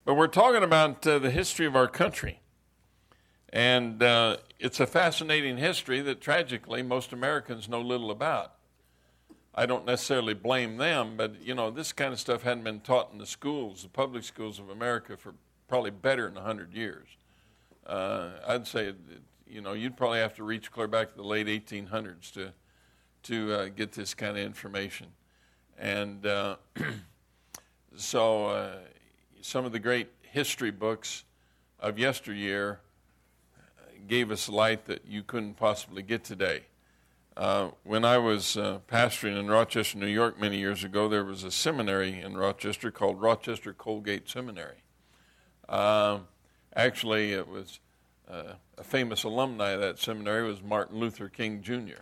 But we're talking about the history of our country. And it's a fascinating history that tragically most Americans know little about. I don't necessarily blame them, but this kind of stuff hadn't been taught in the schools, the public schools of America, for probably better than 100 years. I'd say, you'd probably have to reach clear back to the late 1800s to get this kind of information. And so some of the great history books of yesteryear gave us light that you couldn't possibly get today. When I was pastoring in Rochester, New York many years ago, there was a seminary in Rochester called Rochester Colgate Seminary. Actually, it was a famous alumni of that seminary was Martin Luther King Jr.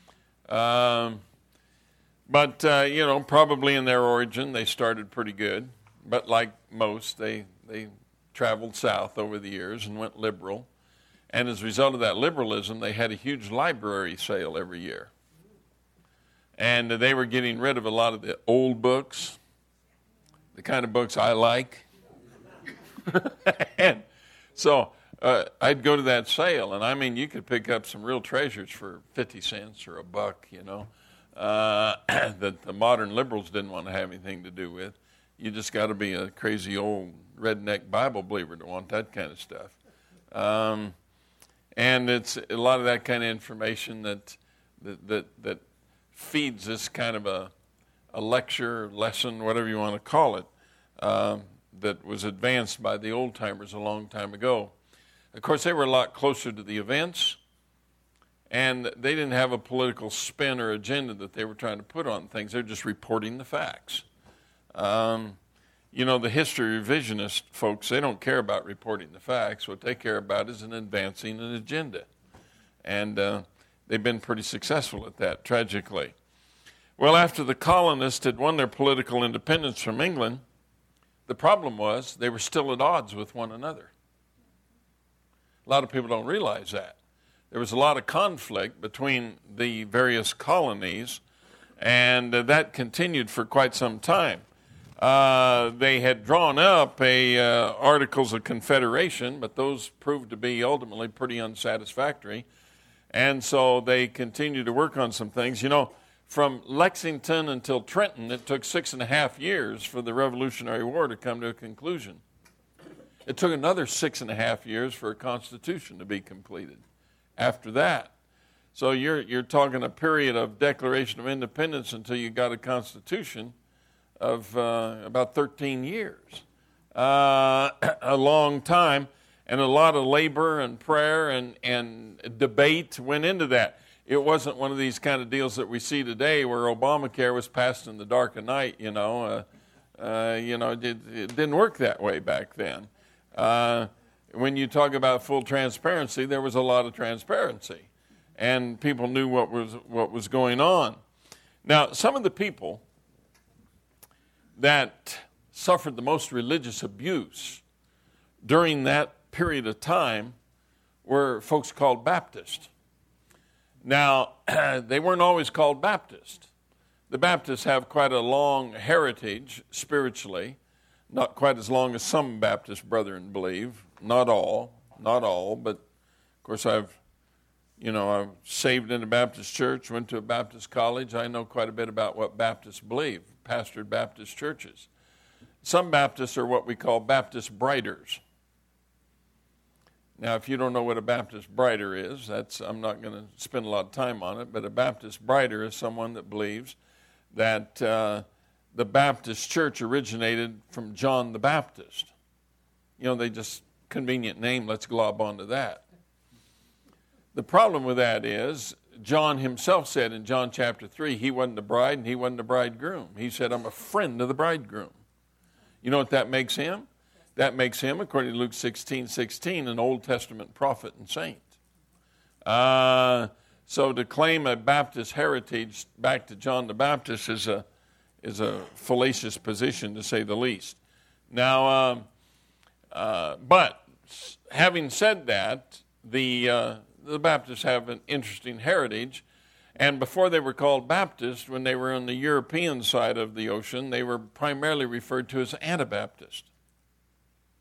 But probably in their origin, they started pretty good. But like most, they traveled south over the years and went liberal. And as a result of that liberalism, they had a huge library sale every year. And they were getting rid of a lot of the old books, the kind of books I like. And so I'd go to that sale, and I mean, you could pick up some real treasures for 50 cents or $1, that the modern liberals didn't want to have anything to do with. You just got to be a crazy old redneck Bible believer to want that kind of stuff. And it's a lot of that kind of information that feeds this kind of a lecture, lesson, whatever you want to call it, that was advanced by the old-timers a long time ago. Of course, they were a lot closer to the events, and they didn't have a political spin or agenda that they were trying to put on things. They're just reporting the facts. The history revisionist folks, they don't care about reporting the facts. What they care about is advancing an agenda. And they've been pretty successful at that, tragically. Well, after the colonists had won their political independence from England, the problem was they were still at odds with one another. A lot of people don't realize that. There was a lot of conflict between the various colonies, and that continued for quite some time. They had drawn up Articles of Confederation, but those proved to be ultimately pretty unsatisfactory. And so they continued to work on some things. From Lexington until Trenton, it took 6.5 years for the Revolutionary War to come to a conclusion. It took another 6.5 years for a Constitution to be completed after that. So you're talking a period of Declaration of Independence until you got a Constitution of about 13 years. A long time, and a lot of labor and prayer and debate went into that. It wasn't one of these kind of deals that we see today where Obamacare was passed in the dark of night, it didn't work that way back then. When you talk about full transparency, there was a lot of transparency, and people knew what was going on. Now, some of the people that suffered the most religious abuse during that period of time were folks called Baptists. Now, they weren't always called Baptist. The Baptists have quite a long heritage spiritually, not quite as long as some Baptist brethren believe. Not all, but of course I'm saved in a Baptist church, went to a Baptist college. I know quite a bit about what Baptists believe, pastored Baptist churches. Some Baptists are what we call Baptist briders. Now, if you don't know what a Baptist brider is, I'm not going to spend a lot of time on it, but a Baptist brider is someone that believes that the Baptist church originated from John the Baptist. They just, convenient name, let's glob onto that. The problem with that is, John himself said in John chapter 3, he wasn't the bride and he wasn't the bridegroom. He said, I'm a friend of the bridegroom. You know what that makes him? That makes him, according to Luke 16:16, an Old Testament prophet and saint. So to claim a Baptist heritage back to John the Baptist is a fallacious position, to say the least. Now, but having said that, the Baptists have an interesting heritage, and before they were called Baptist, when they were on the European side of the ocean, they were primarily referred to as Anabaptist.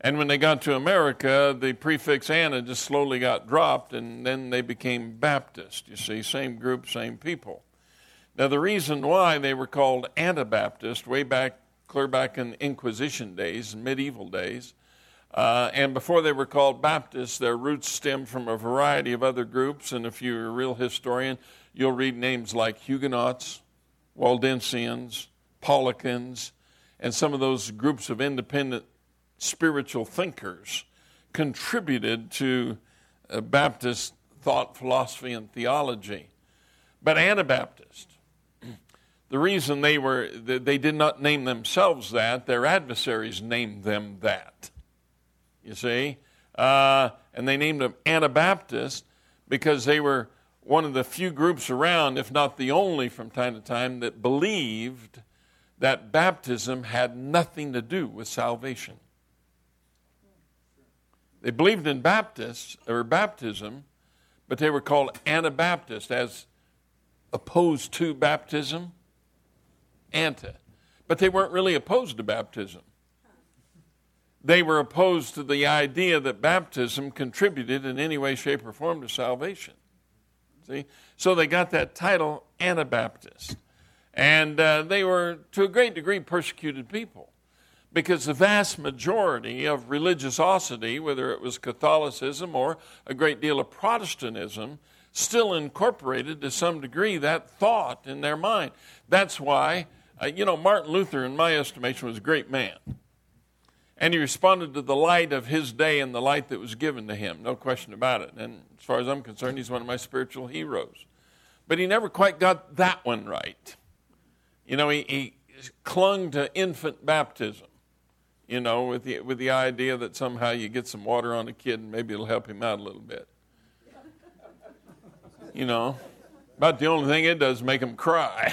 And when they got to America, the prefix Ana just slowly got dropped, and then they became Baptist. You see, same group, same people. Now, the reason why they were called Anabaptist clear back in Inquisition days, medieval days, and before they were called Baptists, their roots stem from a variety of other groups. And if you're a real historian, you'll read names like Huguenots, Waldensians, Paulicians, and some of those groups of independent spiritual thinkers contributed to Baptist thought, philosophy, and theology. But Anabaptist, the reason they did not name themselves that, their adversaries named them that. You see? And they named them Anabaptist because they were one of the few groups around, if not the only from time to time, that believed that baptism had nothing to do with salvation. They believed in baptism, but they were called Anabaptist as opposed to baptism, anta. But they weren't really opposed to baptism. They were opposed to the idea that baptism contributed in any way, shape, or form to salvation. See? So they got that title, Anabaptist. And they were, to a great degree, persecuted people, because the vast majority of religiosity, whether it was Catholicism or a great deal of Protestantism, still incorporated to some degree that thought in their mind. That's why, Martin Luther, in my estimation, was a great man. And he responded to the light of his day and the light that was given to him, no question about it. And as far as I'm concerned, he's one of my spiritual heroes. But he never quite got that one right. He clung to infant baptism, with the idea that somehow you get some water on a kid and maybe it'll help him out a little bit. About the only thing it does is make him cry.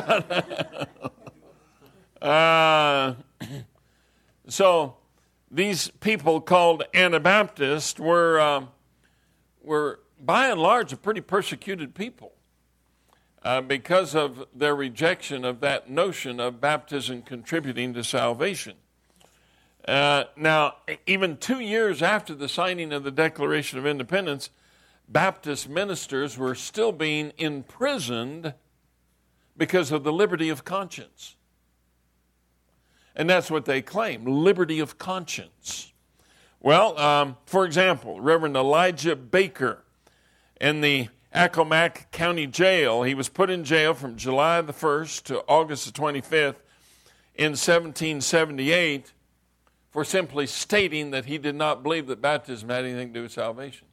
So these people called Anabaptists were by and large a pretty persecuted people because of their rejection of that notion of baptism contributing to salvation. Now, even 2 years after the signing of the Declaration of Independence, Baptist ministers were still being imprisoned because of the liberty of conscience. And that's what they claim, liberty of conscience. Well, for example, Reverend Elijah Baker in the Accomack County Jail, he was put in jail from July the 1st to August the 25th in 1778 for simply stating that he did not believe that baptism had anything to do with salvation.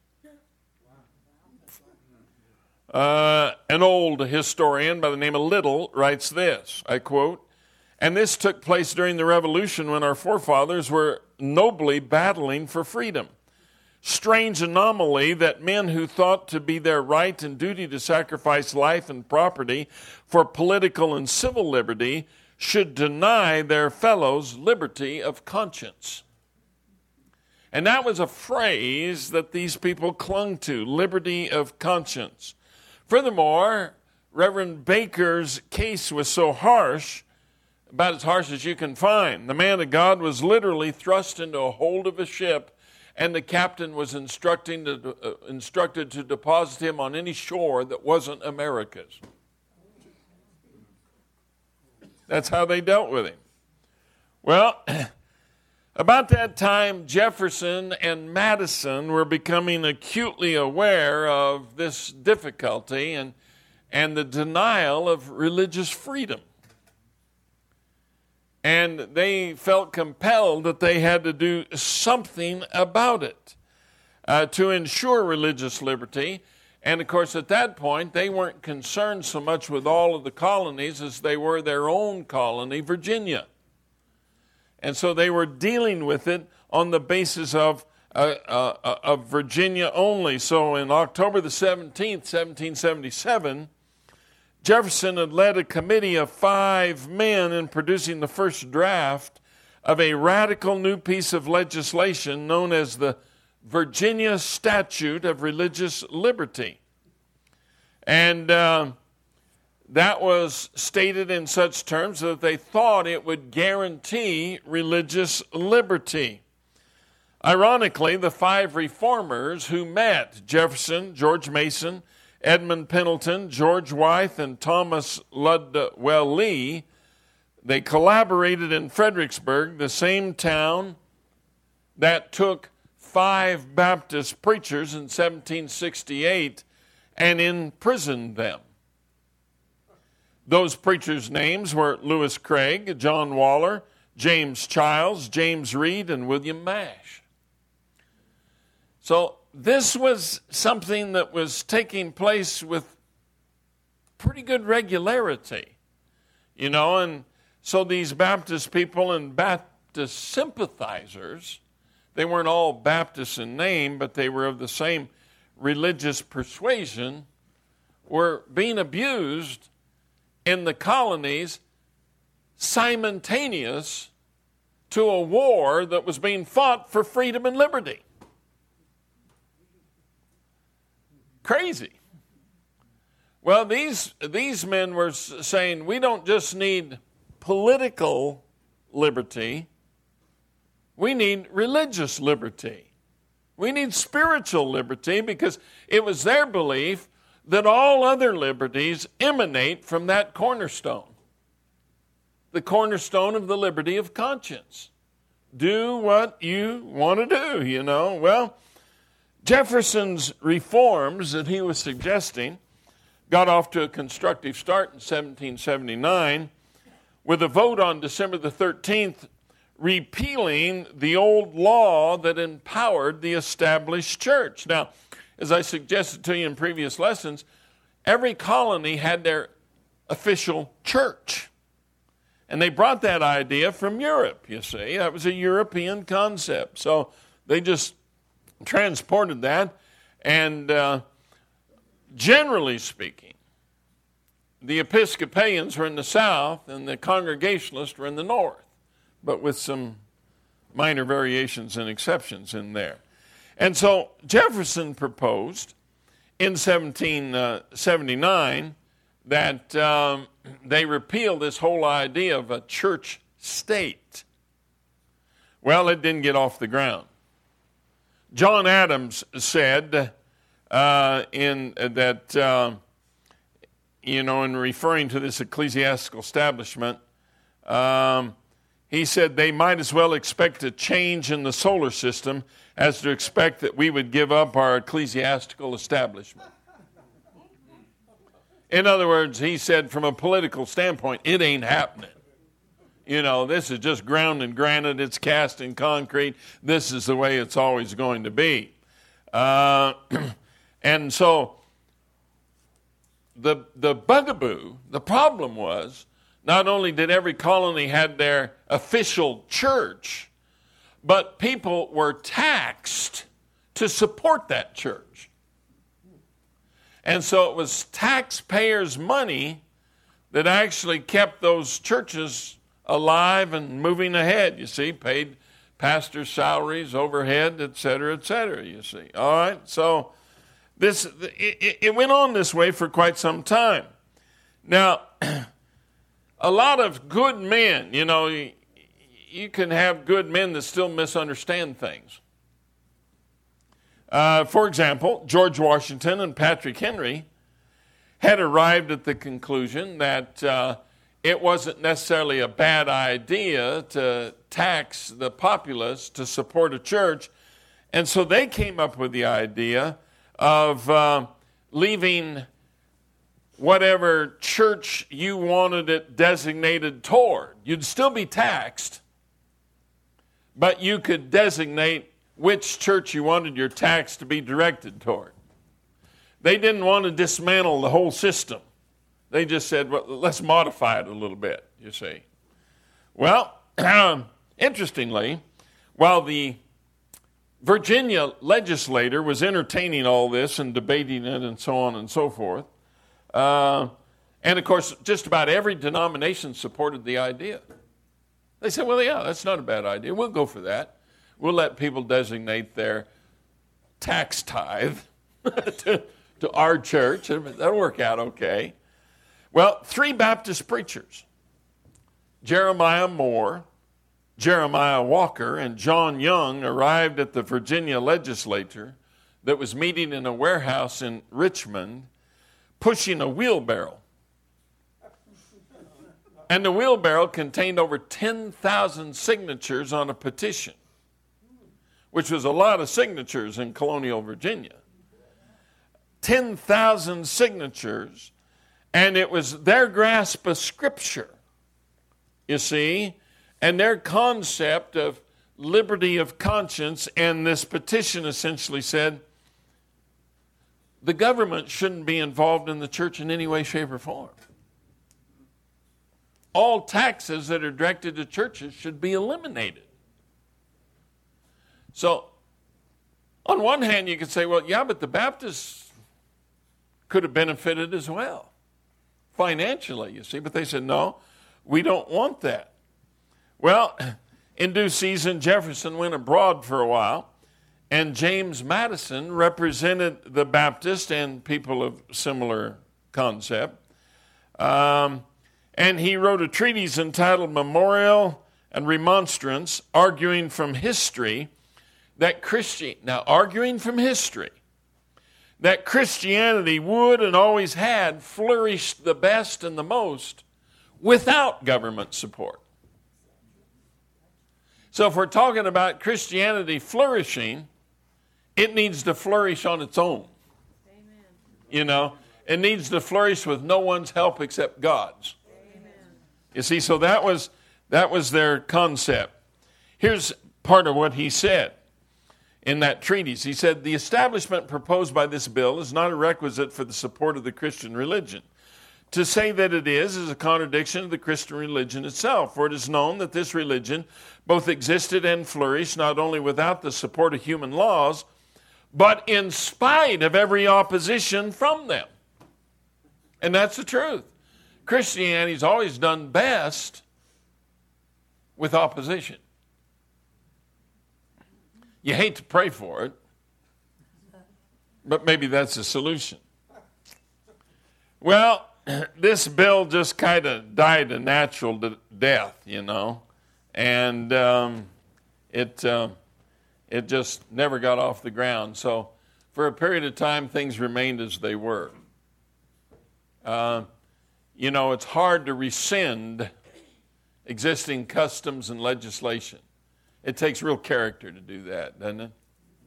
An old historian by the name of Little writes this, I quote, "And this took place during the Revolution when our forefathers were nobly battling for freedom. Strange anomaly that men who thought to be their right and duty to sacrifice life and property for political and civil liberty should deny their fellows liberty of conscience." And that was a phrase that these people clung to, liberty of conscience. Furthermore, Reverend Baker's case was so harsh, about as harsh as you can find. The man of God was literally thrust into a hold of a ship, and the captain was instructed to deposit him on any shore that wasn't America's. That's how they dealt with him. Well, about that time, Jefferson and Madison were becoming acutely aware of this difficulty and the denial of religious freedom. And they felt compelled that they had to do something about it to ensure religious liberty. And, of course, at that point, they weren't concerned so much with all of the colonies as they were their own colony, Virginia. And so they were dealing with it on the basis of Virginia only. So in October the 17th, 1777, Jefferson had led a committee of 5 men in producing the first draft of a radical new piece of legislation known as the Virginia Statute of Religious Liberty. And that was stated in such terms that they thought it would guarantee religious liberty. Ironically, the 5 reformers who met, Jefferson, George Mason, Edmund Pendleton, George Wythe, and Thomas Ludwell Lee, they collaborated in Fredericksburg, the same town that took 5 Baptist preachers in 1768 and imprisoned them. Those preachers' names were Lewis Craig, John Waller, James Childs, James Reed, and William Mash. So this was something that was taking place with pretty good regularity, and so these Baptist people and Baptist sympathizers, they weren't all Baptists in name, but they were of the same religious persuasion, were being abused in the colonies simultaneous to a war that was being fought for freedom and liberty. Crazy. Well, these men were saying, we don't just need political liberty, we need religious liberty. We need spiritual liberty, because it was their belief that all other liberties emanate from that cornerstone. The cornerstone of the liberty of conscience. Do what you want to do, Well, Jefferson's reforms that he was suggesting got off to a constructive start in 1779 with a vote on December the 13th repealing the old law that empowered the established church. Now, as I suggested to you in previous lessons, every colony had their official church. And they brought that idea from Europe, you see. That was a European concept. So they just transported that. And generally speaking, the Episcopalians were in the south and the Congregationalists were in the north, but with some minor variations and exceptions in there. And so Jefferson proposed in 1779 that they repeal this whole idea of a church state. Well, it didn't get off the ground. John Adams said in referring to this ecclesiastical establishment, he said they might as well expect a change in the solar system as to expect that we would give up our ecclesiastical establishment. In other words, he said from a political standpoint, it ain't happening. This is just ground and granite. It's cast in concrete. This is the way it's always going to be. And so the bugaboo, the problem was, not only did every colony have their official church, but people were taxed to support that church. And so it was taxpayers' money that actually kept those churches alive and moving ahead, you see, paid pastors' salaries, overhead, et cetera, you see. All right, so it went on this way for quite some time. Now, a lot of good men, you can have good men that still misunderstand things. For example, George Washington and Patrick Henry had arrived at the conclusion that it wasn't necessarily a bad idea to tax the populace to support a church. And so they came up with the idea of leaving whatever church you wanted it designated toward. You'd still be taxed, but you could designate which church you wanted your tax to be directed toward. They didn't want to dismantle the whole system. They just said, well, let's modify it a little bit, you see. Well, interestingly, while the Virginia legislature was entertaining all this and debating it and so on and so forth, and of course, just about every denomination supported the idea. They said, well, yeah, that's not a bad idea. We'll go for that. We'll let people designate their tax tithe to our church. That'll work out okay. Well, 3 Baptist preachers, Jeremiah Moore, Jeremiah Walker and John Young arrived at the Virginia legislature that was meeting in a warehouse in Richmond, pushing a wheelbarrow. And the wheelbarrow contained over 10,000 signatures on a petition, which was a lot of signatures in colonial Virginia. 10,000 signatures, and it was their grasp of Scripture, you see, and their concept of liberty of conscience. And this petition essentially said the government shouldn't be involved in the church in any way, shape, or form. All taxes that are directed to churches should be eliminated. So, on one hand, you could say, well, yeah, but the Baptists could have benefited as well, financially, you see. But they said, no, we don't want that. Well, in due season, Jefferson went abroad for a while, and James Madison represented the Baptist and people of similar concept. And he wrote a treatise entitled Memorial and Remonstrance, arguing from history that that Christianity would and always had flourished the best and the most without government support. So if we're talking about Christianity flourishing, it needs to flourish on its own. Amen. You know, it needs to flourish with no one's help except God's. Amen. You see, so that was their concept. Here's part of what he said in that treatise. He said, the establishment proposed by this bill is not a requisite for the support of the Christian religion. To say that it is a contradiction of the Christian religion itself, for it is known that this religion both existed and flourished not only without the support of human laws, but in spite of every opposition from them. And that's the truth. Christianity's always done best with opposition. You hate to pray for it, but maybe that's the solution. Well, this bill just kind of died a natural death, you know, and it just never got off the ground. So for a period of time, things remained as they were. You know, it's hard to rescind existing customs and legislation. It takes real character to do that, doesn't it?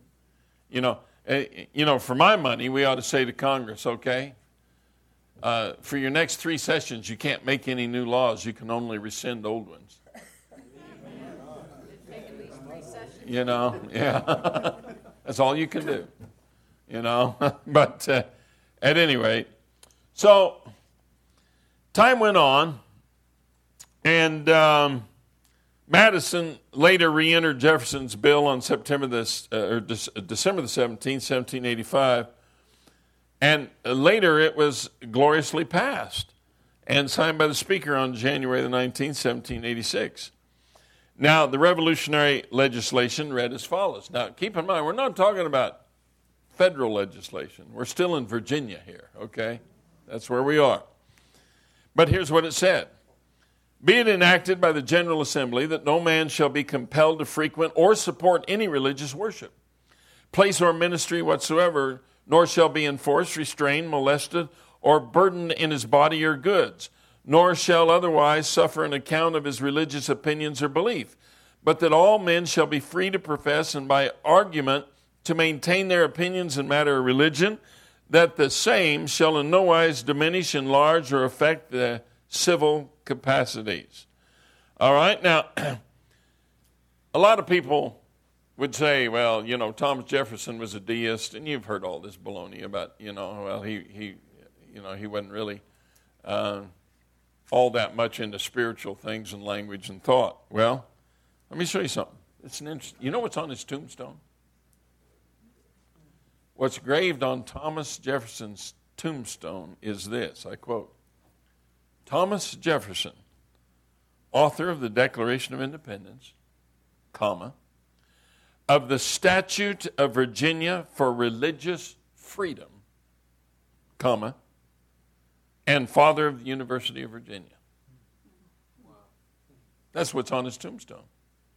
You know, for my money, we ought to say to Congress, okay, for your next 3 sessions, you can't make any new laws. You can only rescind old ones. You know, yeah. That's all you can do, you know. But at any rate, so time went on, and Madison later re-entered Jefferson's bill on December the 17th, 1785, and later it was gloriously passed and signed by the Speaker on January the 19th, 1786. Now, the revolutionary legislation read as follows. Now, keep in mind, we're not talking about federal legislation. We're still in Virginia here, okay? That's where we are. But here's what it said. Be it enacted by the General Assembly that no man shall be compelled to frequent or support any religious worship, place or ministry whatsoever, nor shall be enforced, restrained, molested, or burdened in his body or goods, nor shall otherwise suffer an account of his religious opinions or belief, but that all men shall be free to profess and by argument to maintain their opinions in matter of religion, that the same shall in no wise diminish, enlarge, or affect the civil capacities. All right, now, a lot of people would say, well, you know, Thomas Jefferson was a deist, and you've heard all this baloney about, you know, well, he wasn't really all that much into spiritual things and language and thought. Well, let me show you something. It's an interesting. You know what's on his tombstone? What's graved on Thomas Jefferson's tombstone is this, I quote, Thomas Jefferson, author of the Declaration of Independence, comma, of the Statute of Virginia for Religious Freedom, comma, and father of the University of Virginia. Wow. That's what's on his tombstone.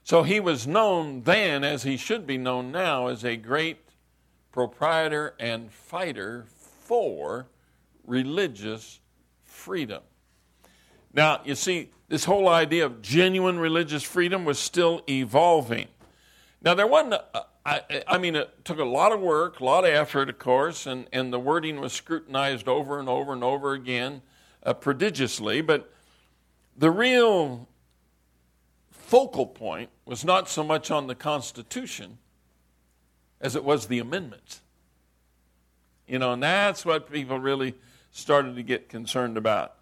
So he was known then, as he should be known now, as a great proprietor and fighter for religious freedom. Now, you see, this whole idea of genuine religious freedom was still evolving. Now, there wasn't, it took a lot of work, a lot of effort, of course, and the wording was scrutinized over and over and over again prodigiously, but the real focal point was not so much on the Constitution as it was the amendments. And that's what people really started to get concerned about.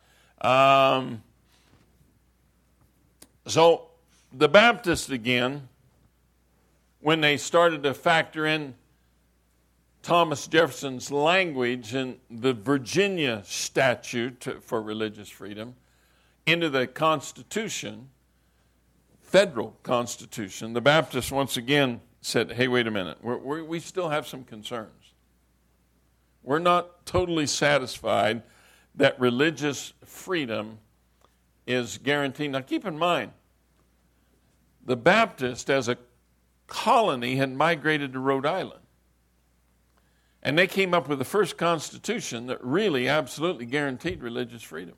So the Baptists, again, when they started to factor in Thomas Jefferson's language in the Virginia statute for religious freedom into the Constitution, federal Constitution, the Baptists once again said, hey, wait a minute, we still have some concerns. We're not totally satisfied that religious freedom is guaranteed. Now keep in mind, the Baptist as a colony had migrated to Rhode Island. And they came up with the first constitution that really absolutely guaranteed religious freedom.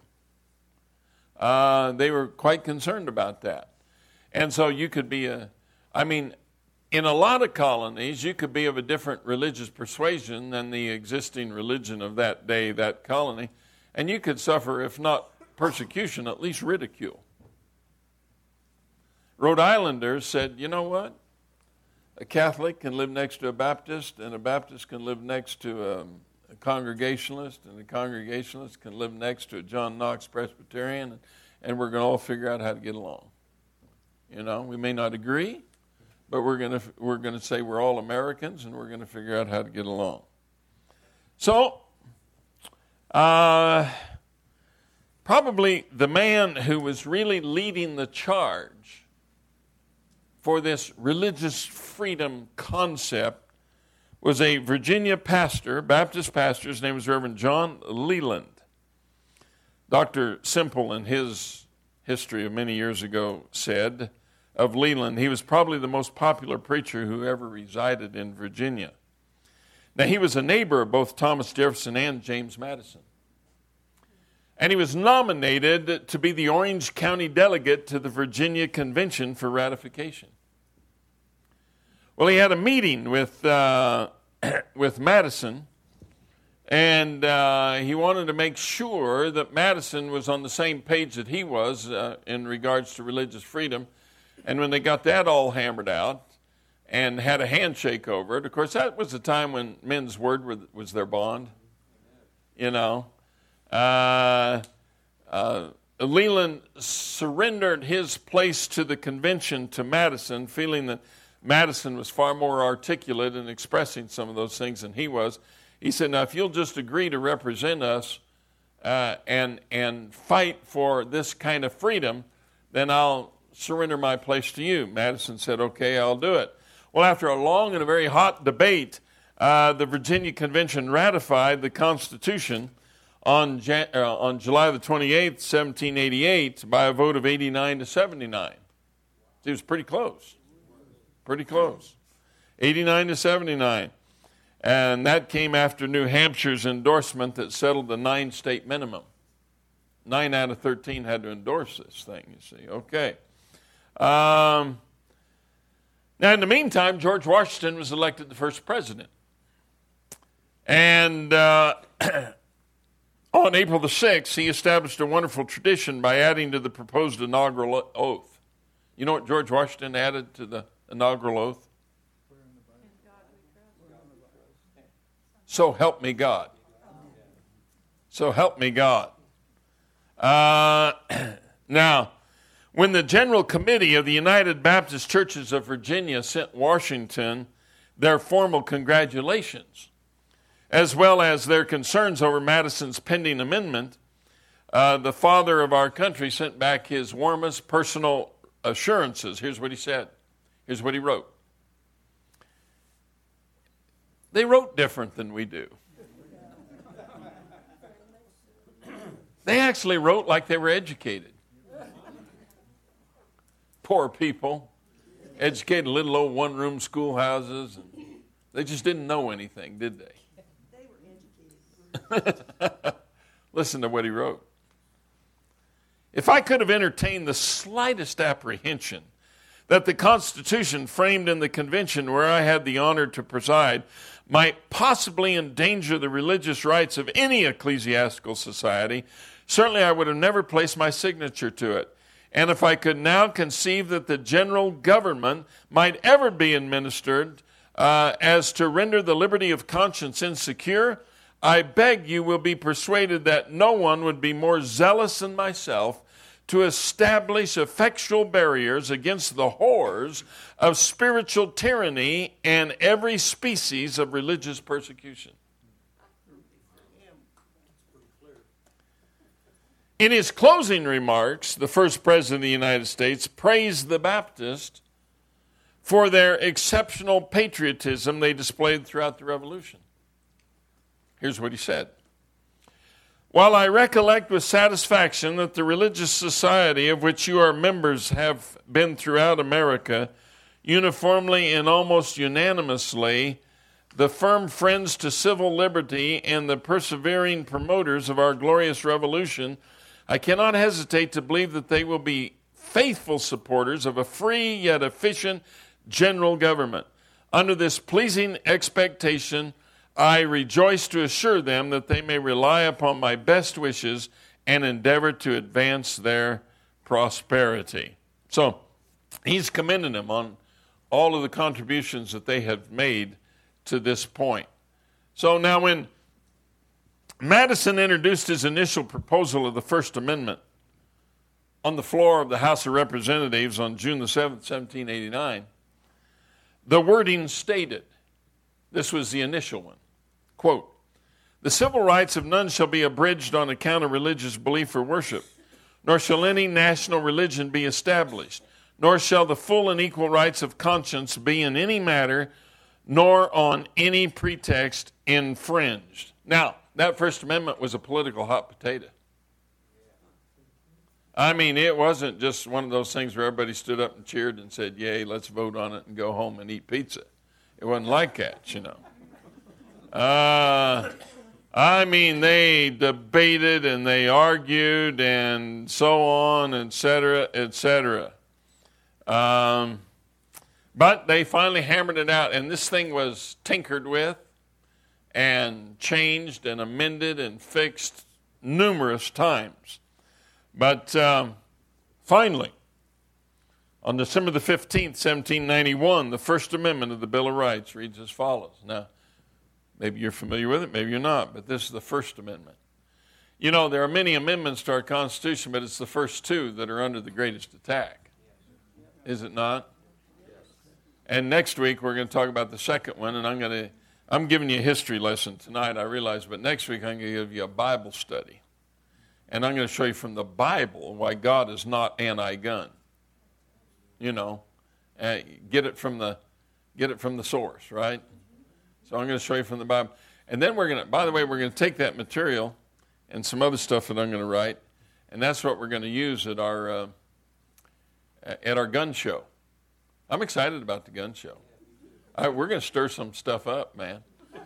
They were quite concerned about that. And so you could be in a lot of colonies, you could be of a different religious persuasion than the existing religion of that day, that colony, and you could suffer, if not persecution, at least ridicule. Rhode Islanders said, you know what? A Catholic can live next to a Baptist, and a Baptist can live next to a Congregationalist, and a Congregationalist can live next to a John Knox Presbyterian, and we're going to all figure out how to get along. We may not agree, but we're going to say we're all Americans, and we're going to figure out how to get along. So, probably the man who was really leading the charge for this religious freedom concept was a Virginia pastor, Baptist pastor. His name was Reverend John Leland. Dr. Semple, in his history of many years ago, said of Leland, he was probably the most popular preacher who ever resided in Virginia. Now, he was a neighbor of both Thomas Jefferson and James Madison. And he was nominated to be the Orange County delegate to the Virginia Convention for ratification. Well, he had a meeting with Madison, and he wanted to make sure that Madison was on the same page that he was in regards to religious freedom. And when they got that all hammered out and had a handshake over it, of course, that was the time when men's word was their bond. Leland surrendered his place to the convention to Madison, feeling that Madison was far more articulate in expressing some of those things than he was. He said, now, if you'll just agree to represent us and fight for this kind of freedom, then I'll surrender my place to you. Madison said, okay, I'll do it. Well, after a long and a very hot debate, the Virginia Convention ratified the Constitution on July the 28th, 1788, by a vote of 89 to 79. It was pretty close. Pretty close. 89 to 79. And that came after New Hampshire's endorsement that settled the 9-state minimum. 9 out of 13 had to endorse this thing, you see. Okay. Now, in the meantime, George Washington was elected the first president. And on April the 6th, he established a wonderful tradition by adding to the proposed inaugural oath. You know what George Washington added to the inaugural oath? So help me God. So help me God. Now, when the General Committee of the United Baptist Churches of Virginia sent Washington their formal congratulations, as well as their concerns over Madison's pending amendment, the father of our country sent back his warmest personal assurances. Here's what he said. Here's what he wrote. They wrote different than we do. They actually wrote like they were educated. Poor people. educated little old one-room schoolhouses. And they just didn't know anything, did they? They were educated. Listen to what he wrote. If I could have entertained the slightest apprehension that the Constitution framed in the convention where I had the honor to preside might possibly endanger the religious rights of any ecclesiastical society, certainly I would have never placed my signature to it. And if I could now conceive that the general government might ever be administered as to render the liberty of conscience insecure, I beg you will be persuaded that no one would be more zealous than myself to establish effectual barriers against the horrors of spiritual tyranny and every species of religious persecution. In his closing remarks, the first president of the United States praised the Baptists for their exceptional patriotism they displayed throughout the Revolution. Here's what he said. While I recollect with satisfaction that the religious society of which you are members have been throughout America, uniformly and almost unanimously, the firm friends to civil liberty and the persevering promoters of our glorious revolution, I cannot hesitate to believe that they will be faithful supporters of a free yet efficient general government. Under this pleasing expectation, I rejoice to assure them that they may rely upon my best wishes and endeavor to advance their prosperity. So he's commending them on all of the contributions that they have made to this point. So now when Madison introduced his initial proposal of the First Amendment on the floor of the House of Representatives on June the 7th, 1789, the wording stated, this was the initial one, quote, "The civil rights of none shall be abridged on account of religious belief or worship, nor shall any national religion be established, nor shall the full and equal rights of conscience be in any matter, nor on any pretext infringed." Now, that First Amendment was a political hot potato. I mean, it wasn't just one of those things where everybody stood up and cheered and said, yay, let's vote on it and go home and eat pizza. It wasn't like that, you know. I mean, they debated and they argued and so on, et cetera, et cetera. But they finally hammered it out, and this thing was tinkered with and changed and amended and fixed numerous times. But finally, on December the 15th, 1791, the First Amendment of the Bill of Rights reads as follows. Now, maybe you're familiar with it, maybe you're not, but this is the First Amendment. You know, there are many amendments to our Constitution, but it's the first two that are under the greatest attack. Is it not? And next week, we're going to talk about the second one, and I'm giving you a history lesson tonight, I realize, but next week I'm going to give you a Bible study. And I'm going to show you from the Bible why God is not anti-gun. You know, get it from the source, right? So I'm going to show you from the Bible. And then we're going to take that material and some other stuff that I'm going to write, and that's what we're going to use at our gun show. I'm excited about the gun show. We're going to stir some stuff up, man.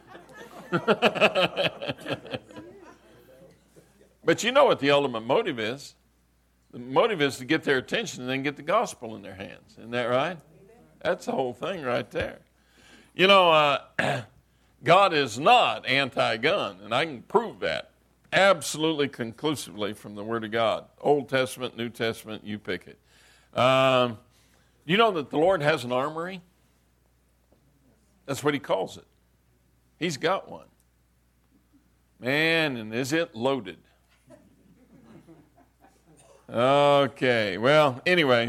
But you know what the ultimate motive is. The motive is to get their attention and then get the gospel in their hands. Isn't that right? That's the whole thing right there. You know, God is not anti-gun, and I can prove that absolutely conclusively from the Word of God. Old Testament, New Testament, you pick it. You know that the Lord has an armory? That's what he calls it. He's got one. Man, and is it loaded. Okay, well, anyway,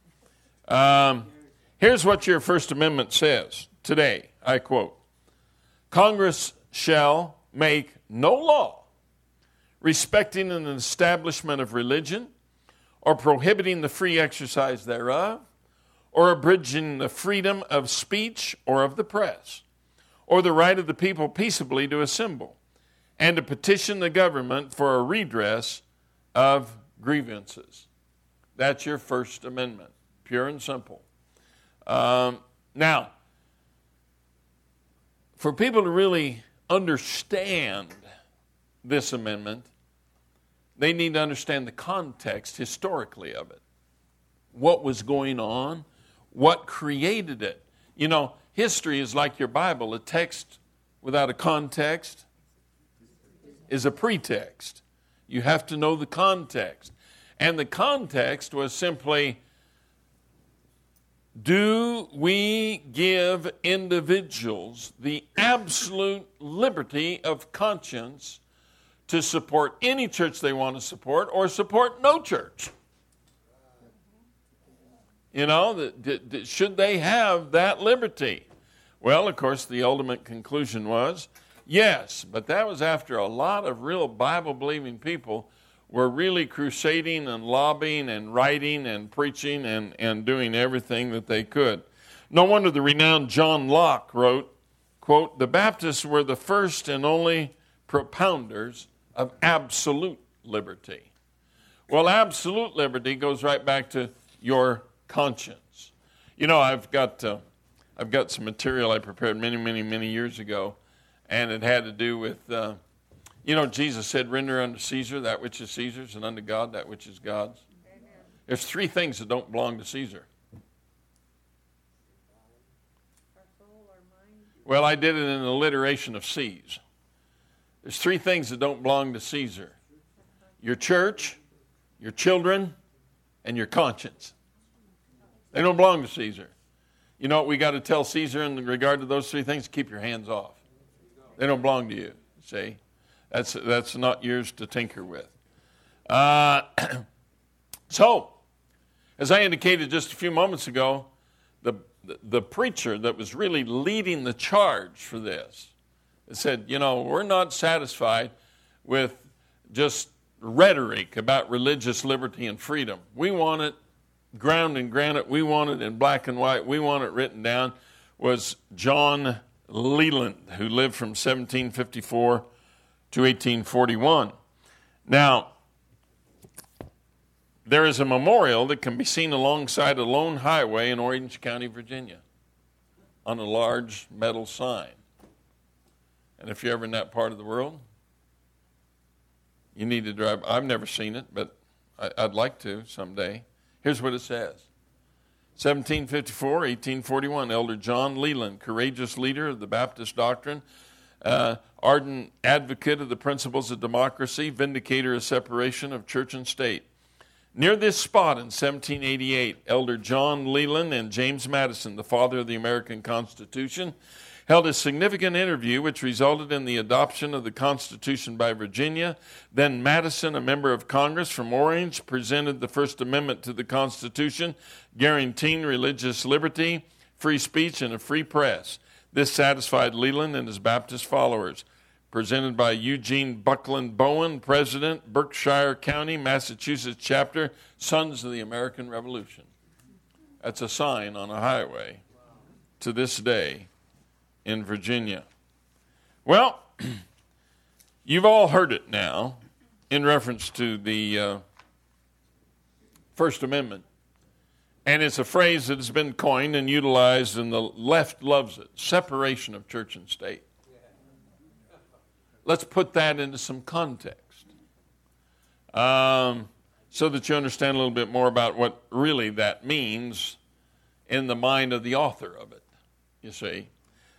here's what your First Amendment says today. I quote, "Congress shall make no law respecting an establishment of religion or prohibiting the free exercise thereof or abridging the freedom of speech or of the press or the right of the people peaceably to assemble and to petition the government for a redress of grievances." That's your First Amendment, pure and simple. Now, for people to really understand this amendment, they need to understand the context historically of it. What was going on? What created it? You know, history is like your Bible. A text without a context is a pretext. You have to know the context. And the context was simply, do we give individuals the absolute liberty of conscience to support any church they want to support or support no church? You know, should they have that liberty? Well, of course, the ultimate conclusion was yes, but that was after a lot of real Bible-believing people were really crusading and lobbying and writing and preaching and doing everything that they could. No wonder the renowned John Locke wrote, quote, "The Baptists were the first and only propounders of absolute liberty." Well, absolute liberty goes right back to your conscience. You know, I've got some material I prepared many years ago, and it had to do with, Jesus said, "Render unto Caesar that which is Caesar's, and unto God that which is God's." Amen. There's three things that don't belong to Caesar. Our soul, our mind. Well, I did it in an alliteration of C's. There's three things that don't belong to Caesar: your church, your children, and your conscience. They don't belong to Caesar. You know what we got to tell Caesar in regard to those three things? Keep your hands off. They don't belong to you, see? That's not yours to tinker with. So, as I indicated just a few moments ago, the preacher that was really leading the charge for this said, we're not satisfied with just rhetoric about religious liberty and freedom. We want it ground and granite. We want it in black and white. We want it written down. Was John Leland, who lived from 1754 to 1841. Now, there is a memorial that can be seen alongside a lone highway in Orange County, Virginia, on a large metal sign. And if you're ever in that part of the world, you need to drive. I've never seen it, but I'd like to someday. Here's what it says. 1754, 1841, Elder John Leland, courageous leader of the Baptist doctrine, ardent advocate of the principles of democracy, vindicator of separation of church and state. Near this spot in 1788, Elder John Leland and James Madison, the father of the American Constitution, held a significant interview which resulted in the adoption of the Constitution by Virginia. Then Madison, a member of Congress from Orange, presented the First Amendment to the Constitution, guaranteeing religious liberty, free speech, and a free press. This satisfied Leland and his Baptist followers. Presented by Eugene Buckland Bowen, President, Berkshire County, Massachusetts Chapter, Sons of the American Revolution. That's a sign on a highway to this day in Virginia. Well, you've all heard it now in reference to the First Amendment. And it's a phrase that has been coined and utilized, and the left loves it: separation of church and state. Let's put that into some context so that you understand a little bit more about what really that means in the mind of the author of it, you see.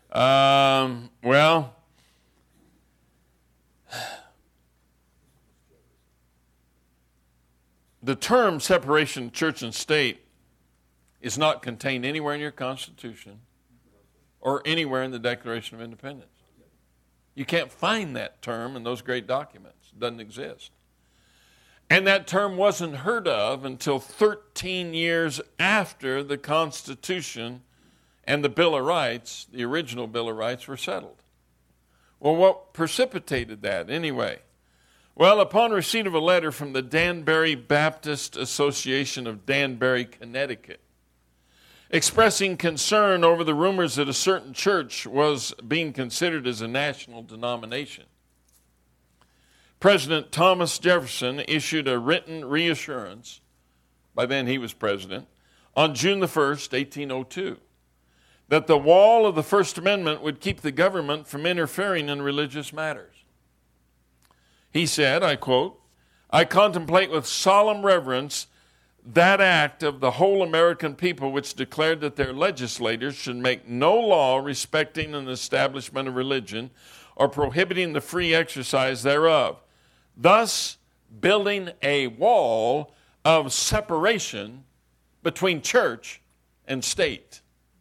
Well, the term separation of church and state is not contained anywhere in your Constitution or anywhere in the Declaration of Independence. You can't find that term in those great documents. It doesn't exist. And that term wasn't heard of until 13 years after the Constitution and the Bill of Rights, the original Bill of Rights, were settled. Well, what precipitated that anyway? Well, upon receipt of a letter from the Danbury Baptist Association of Danbury, Connecticut, expressing concern over the rumors that a certain church was being considered as a national denomination, President Thomas Jefferson issued a written reassurance, by then he was president, on June the 1st, 1802. that the wall of the First Amendment would keep the government from interfering in religious matters. He said, I quote, "I contemplate with solemn reverence that act of the whole American people which declared that their legislators should make no law respecting an establishment of religion or prohibiting the free exercise thereof, thus building a wall of separation between church and state."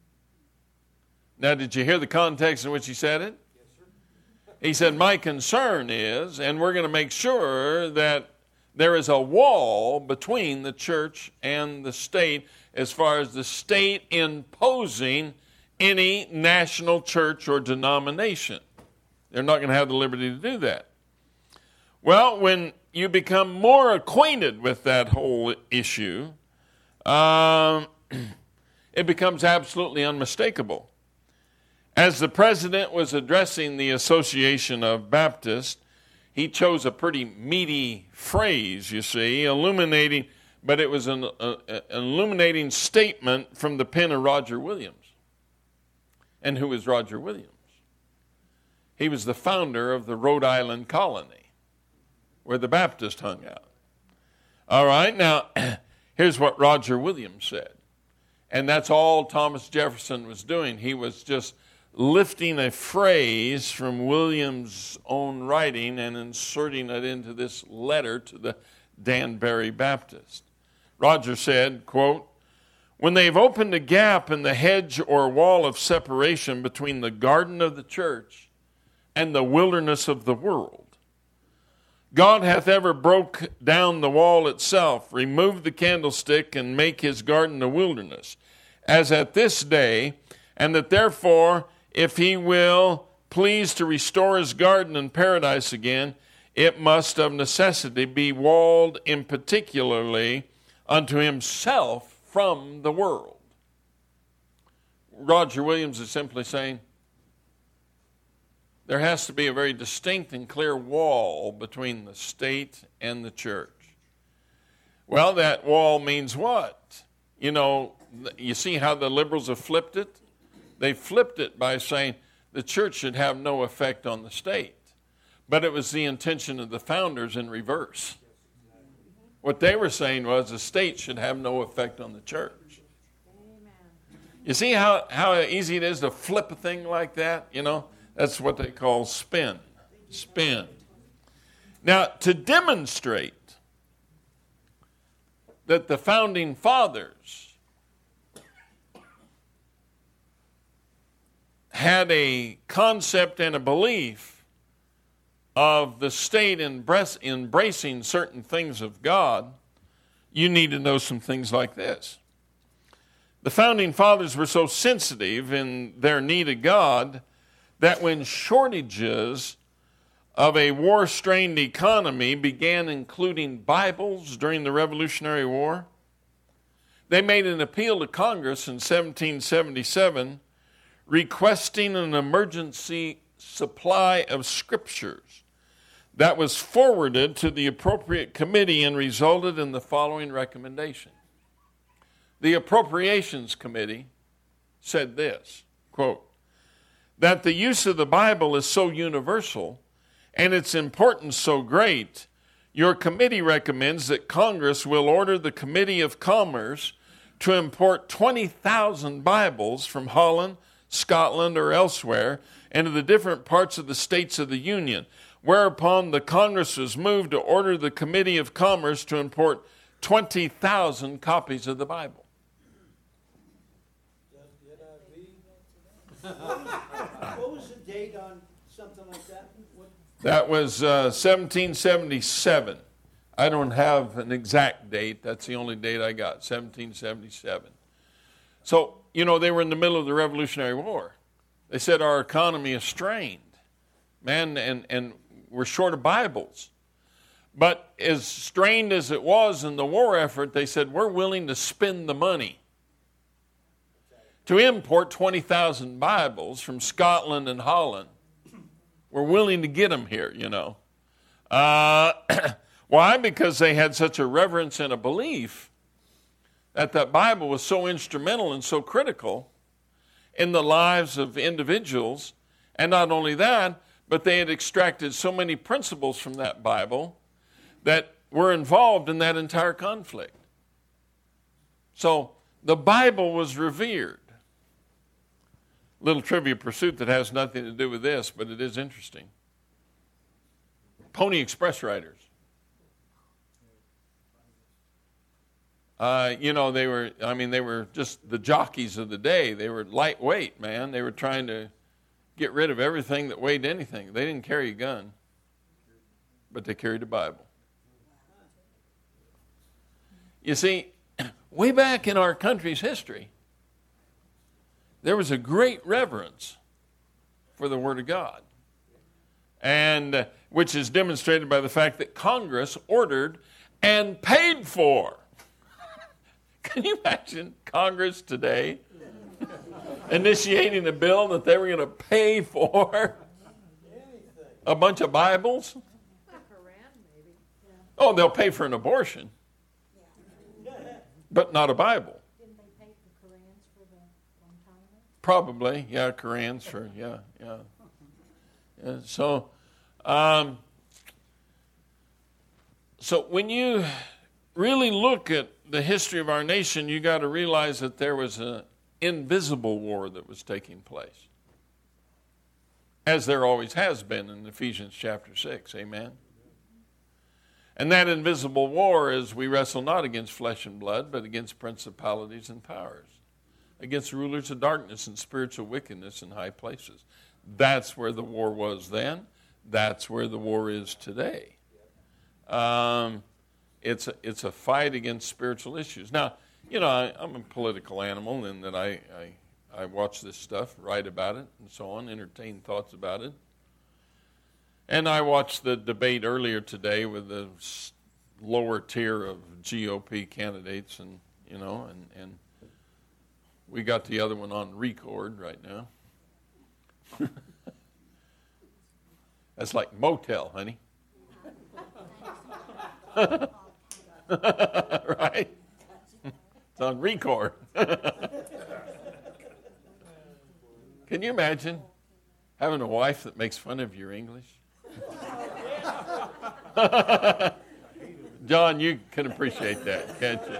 Now, did you hear the context in which he said it? Yes, sir. He said, my concern is, and we're going to make sure that there is a wall between the church and the state as far as the state imposing any national church or denomination. They're not going to have the liberty to do that. Well, when you become more acquainted with that whole issue, it becomes absolutely unmistakable. As the president was addressing the Association of Baptists, he chose a pretty meaty phrase, you see, illuminating, but it was an illuminating statement from the pen of Roger Williams. And who is Roger Williams? He was the founder of the Rhode Island colony, where the Baptists hung out. All right, now, here's what Roger Williams said. And that's all Thomas Jefferson was doing. He was just lifting a phrase from Williams' own writing and inserting it into this letter to the Danbury Baptist. Roger said, quote, "When they've opened a gap in the hedge or wall of separation between the garden of the church and the wilderness of the world, God hath ever broke down the wall itself, removed the candlestick, and make his garden a wilderness, as at this day, and that therefore, if he will please to restore his garden and paradise again, it must of necessity be walled in particularly unto himself from the world." Roger Williams is simply saying there has to be a very distinct and clear wall between the state and the church. Well, that wall means what? You know, you see how the liberals have flipped it? They flipped it by saying the church should have no effect on the state. But it was the intention of the founders in reverse. What they were saying was the state should have no effect on the church. Amen. You see how easy it is to flip a thing like that? You know, that's what they call spin. Spin. Now, to demonstrate that the founding fathers had a concept and a belief of the state embracing certain things of God, you need to know some things like this. The founding fathers were so sensitive in their need of God that when shortages of a war-strained economy began including Bibles during the Revolutionary War, they made an appeal to Congress in 1777 requesting an emergency supply of scriptures that was forwarded to the appropriate committee and resulted in the following recommendation. The Appropriations Committee said this, quote, "that the use of the Bible is so universal and its importance so great, your committee recommends that Congress will order the Committee of Commerce to import 20,000 Bibles from Holland, Scotland, or elsewhere, into the different parts of the states of the Union, whereupon the Congress was moved to order the Committee of Commerce to import 20,000 copies of the Bible." What was the date on something like that? That was 1777. I don't have an exact date. That's the only date I got, 1777. So, you know, they were in the middle of the Revolutionary War. They said our economy is strained, man, and we're short of Bibles. But as strained as it was in the war effort, they said we're willing to spend the money to import 20,000 Bibles from Scotland and Holland. We're willing to get them here, you know. Why? Because they had such a reverence and a belief that Bible was so instrumental and so critical, in the lives of individuals. And not only that, but they had extracted so many principles from that Bible that were involved in that entire conflict. So the Bible was revered. Little trivia pursuit that has nothing to do with this, but it is interesting. Pony Express riders. They were just the jockeys of the day. They were lightweight, man. They were trying to get rid of everything that weighed anything. They didn't carry a gun, but they carried a Bible. You see, way back in our country's history, there was a great reverence for the Word of God, and which is demonstrated by the fact that Congress ordered and paid for. Can you imagine Congress today initiating a bill that they were going to pay for a bunch of Bibles? Oh, they'll pay for an abortion, but not a Bible. Didn't they pay for Korans for the one-timer? Probably, yeah, Korans for, yeah. So when you really look at the history of our nation, you got to realize that there was an invisible war that was taking place, as there always has been in Ephesians chapter 6, amen? And that invisible war is we wrestle not against flesh and blood, but against principalities and powers, against rulers of darkness and spiritual wickedness in high places. That's where the war was then. That's where the war is today. It's a fight against spiritual issues. Now, I'm a political animal in that I watch this stuff, write about it, and so on, entertain thoughts about it. And I watched the debate earlier today with the lower tier of GOP candidates, and we got the other one on record right now. That's like motel, honey. Right? It's on record. Can you imagine having a wife that makes fun of your English? John, you can appreciate that, can't you?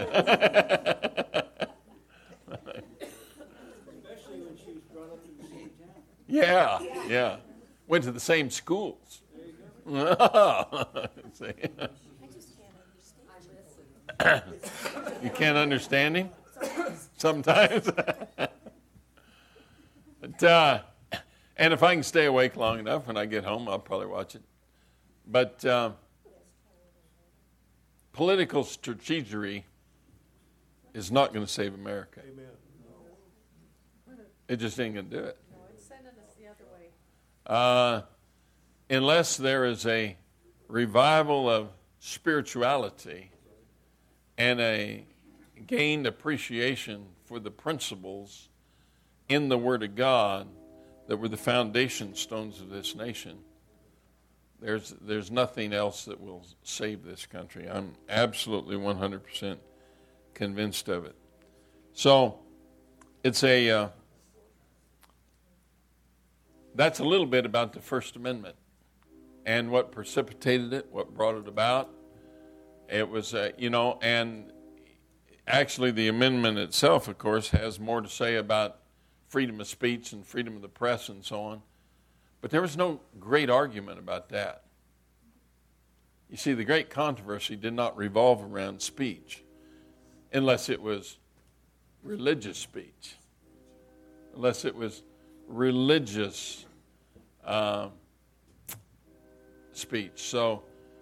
Especially when she was brought up in the same town. Yeah. Went to the same schools. See? You can't understand him? Sometimes. And if I can stay awake long enough when I get home, I'll probably watch it. But political strategery is not going to save America. Amen. It just ain't going to do it. No, it's sending us the other way. Unless there is a revival of spirituality and a gained appreciation for the principles in the Word of God that were the foundation stones of this nation, there's nothing else that will save this country. I'm absolutely 100% convinced of it. So it's that's a little bit about the First Amendment and what precipitated it, what brought it about. It was, and actually the amendment itself, of course, has more to say about freedom of speech and freedom of the press and so on. But there was no great argument about that. You see, the great controversy did not revolve around speech, unless it was religious speech, unless it was religious speech. So,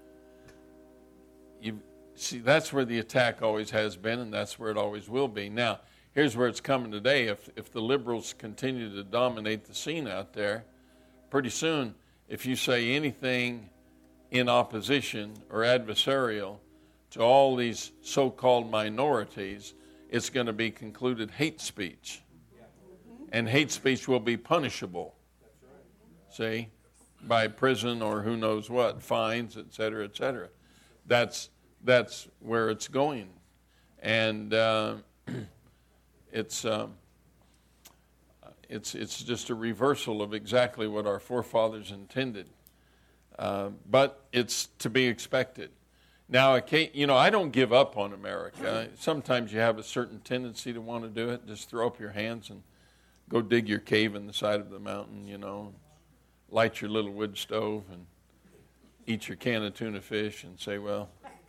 you see, that's where the attack always has been, and that's where it always will be. Now, here's where it's coming today. If the liberals continue to dominate the scene out there, pretty soon, if you say anything in opposition or adversarial to all these so-called minorities, it's going to be concluded hate speech. And hate speech will be punishable. See? By prison or who knows what, fines, et cetera, et cetera. That's where it's going. And it's It's just a reversal of exactly what our forefathers intended. But it's to be expected. Now, I don't give up on America. Sometimes you have a certain tendency to want to do it. Just throw up your hands and go dig your cave in the side of the mountain, light your little wood stove and eat your can of tuna fish and say, well,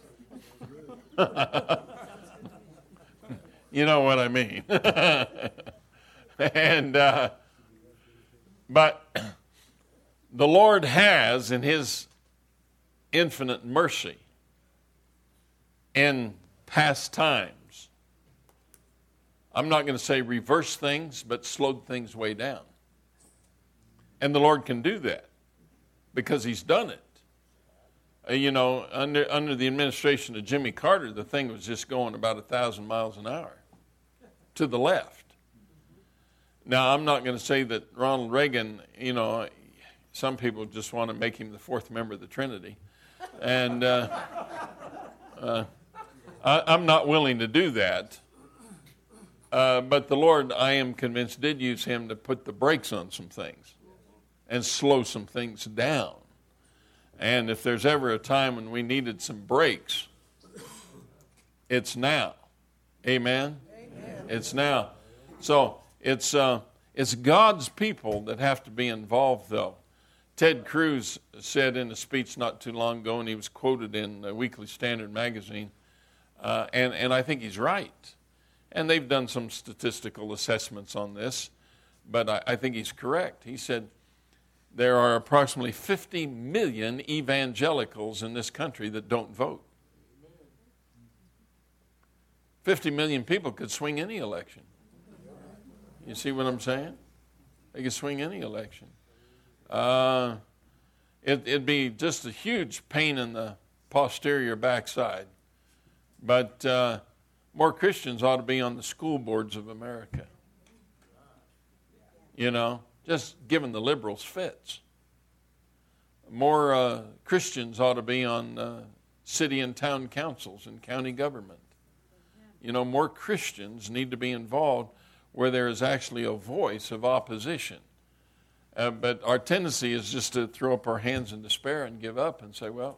you know what I mean. But the Lord has, in His infinite mercy, in past times, I'm not going to say reverse things, but slowed things way down. And the Lord can do that because He's done it. Under the administration of Jimmy Carter, the thing was just going about 1,000 miles an hour to the left. Now, I'm not going to say that Ronald Reagan, some people just want to make him the fourth member of the Trinity. And I'm not willing to do that. But the Lord, I am convinced, did use him to put the brakes on some things and slow some things down. And if there's ever a time when we needed some brakes, it's now. Amen? Amen. It's now. So it's God's people that have to be involved, though. Ted Cruz said in a speech not too long ago, and he was quoted in the Weekly Standard magazine, and I think he's right. And they've done some statistical assessments on this, but I think he's correct. He said there are approximately 50 million evangelicals in this country that don't vote. 50 million people could swing any election. You see what I'm saying? They could swing any election. It'd be just a huge pain in the posterior backside. But more Christians ought to be on the school boards of America. Just giving the liberals fits. More Christians ought to be on city and town councils and county government. More Christians need to be involved where there is actually a voice of opposition. But our tendency is just to throw up our hands in despair and give up and say, well,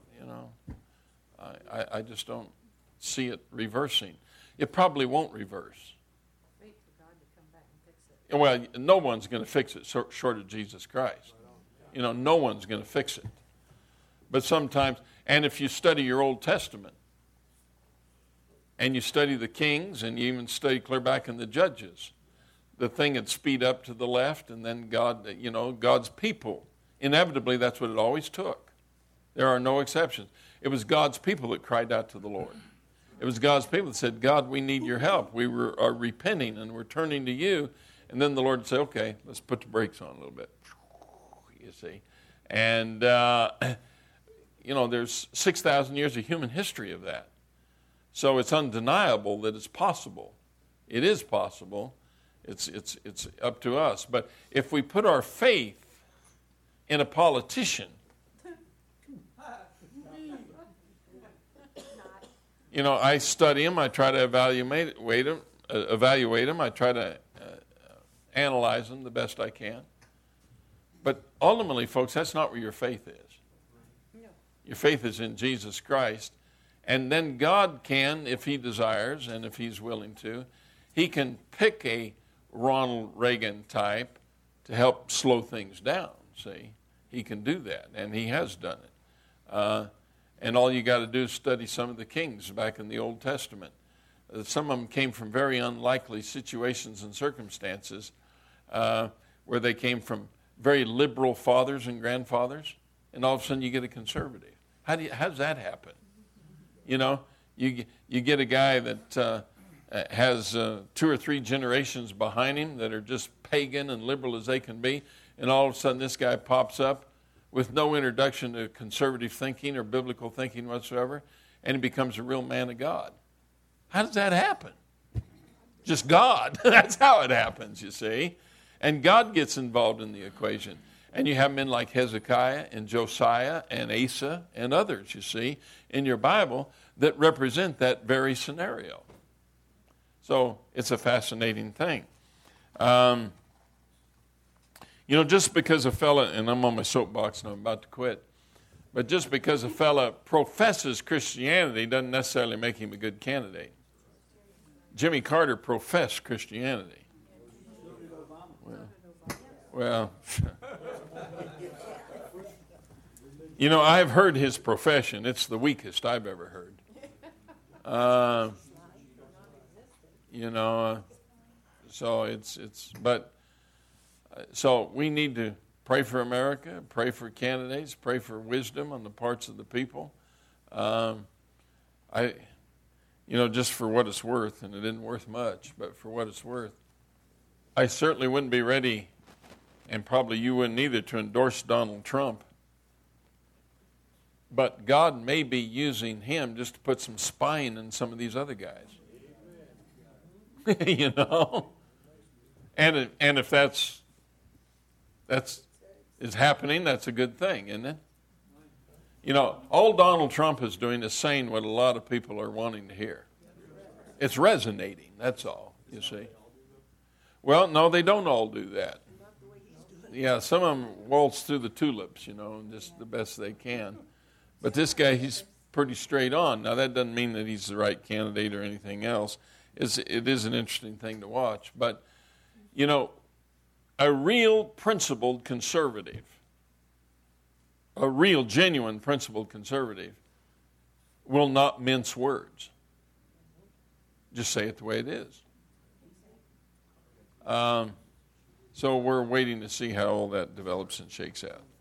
I just don't see it reversing. It probably won't reverse. Wait for God to come back and fix it. Well, no one's going to fix it short of Jesus Christ. No one's going to fix it. But sometimes, and if you study your Old Testament, and you study the kings, and you even study clear back in the Judges, the thing would speed up to the left, and then God's people. Inevitably, that's what it always took. There are no exceptions. It was God's people that cried out to the Lord. It was God's people that said, God, we need your help. We are repenting, and we're turning to you. And then the Lord would say, okay, let's put the brakes on a little bit. You see. And, there's 6,000 years of human history of that. So it's undeniable that it's possible. It is possible. It's up to us. But if we put our faith in a politician, I study him. I try to evaluate him. I try to analyze him the best I can. But ultimately, folks, that's not where your faith is. No. Your faith is in Jesus Christ. And then God can, if He desires and if He's willing to, He can pick a Ronald Reagan type to help slow things down, see? He can do that, and He has done it. And all you got to do is study some of the kings back in the Old Testament. Some of them came from very unlikely situations and circumstances where they came from very liberal fathers and grandfathers, and all of a sudden you get a conservative. How does that happen? You get a guy that has 2 or 3 generations behind him that are just pagan and liberal as they can be, and all of a sudden this guy pops up with no introduction to conservative thinking or biblical thinking whatsoever, and he becomes a real man of God. How does that happen? Just God. That's how it happens, you see. And God gets involved in the equation. And you have men like Hezekiah and Josiah and Asa and others, you see, in your Bible that represent that very scenario. So it's a fascinating thing. You know, just because a fella, and I'm on my soapbox and I'm about to quit, but just because a fella professes Christianity doesn't necessarily make him a good candidate. Jimmy Carter professed Christianity. Well, you know, I've heard his profession. It's the weakest I've ever heard. You know, so we need to pray for America, pray for candidates, pray for wisdom on the parts of the people. Just for what it's worth, and it isn't worth much, but for what it's worth, I certainly wouldn't be ready, and probably you wouldn't either, to endorse Donald Trump. But God may be using him just to put some spine in some of these other guys. You know? And if that's is happening, that's a good thing, isn't it? You know, all Donald Trump is doing is saying what a lot of people are wanting to hear. It's resonating, that's all, you see. Well, no, they don't all do that. Yeah, some of them waltz through the tulips, you know, just the best they can. But this guy, he's pretty straight on. Now, that doesn't mean that he's the right candidate or anything else. It is an interesting thing to watch. But, you know, a real principled conservative, a real genuine principled conservative, will not mince words. Just say it the way it is. So we're waiting to see how all that develops and shakes out.